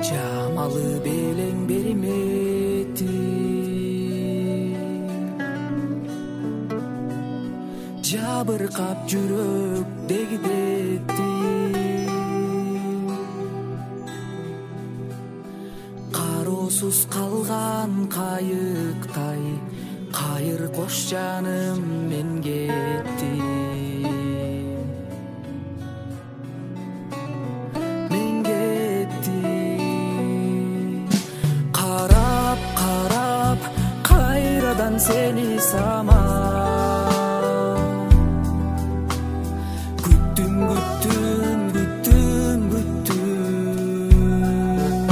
Жамалы белең беримети, жабыркап жүрөк дегидети. Кароосуз калган кайыктай, кайыр кош жаным мен кеттим. Seni sama güttüm güttüm güttüm güttüm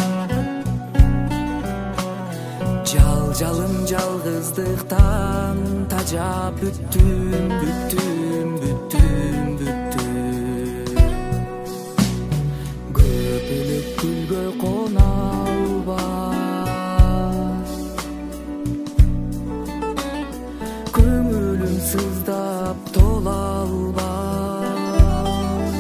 Жалым жалгыздыктан тажап бүттүм бүттүм бүттүм бүттүм Көпүлүк гүлгө кона сыздап тола албай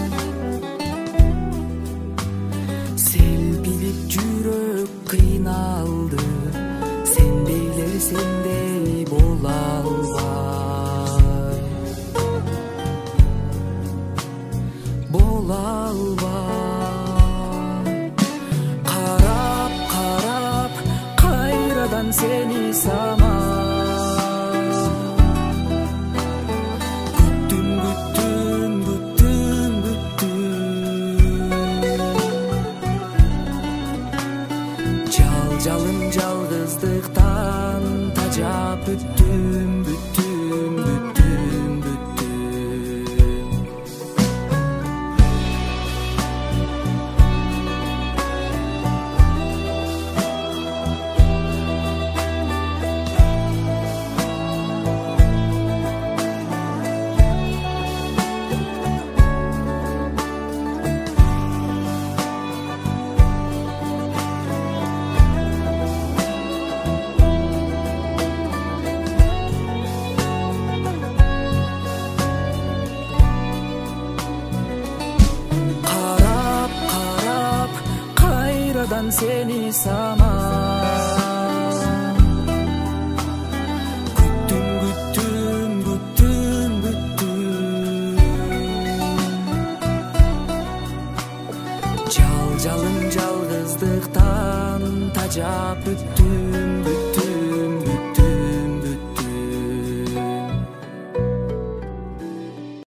Селпилип жүрөк кыйналды Сендейлер сендей бола албай Бола албай Карап карап кайрадан сени сама Жалым жалгыздыктан тажап бүттүм бүттүм бүттүм бүттүм Seni sama güttüm güttüm güttüm güttüm Жалым жалгыздыктан тажап бүттүм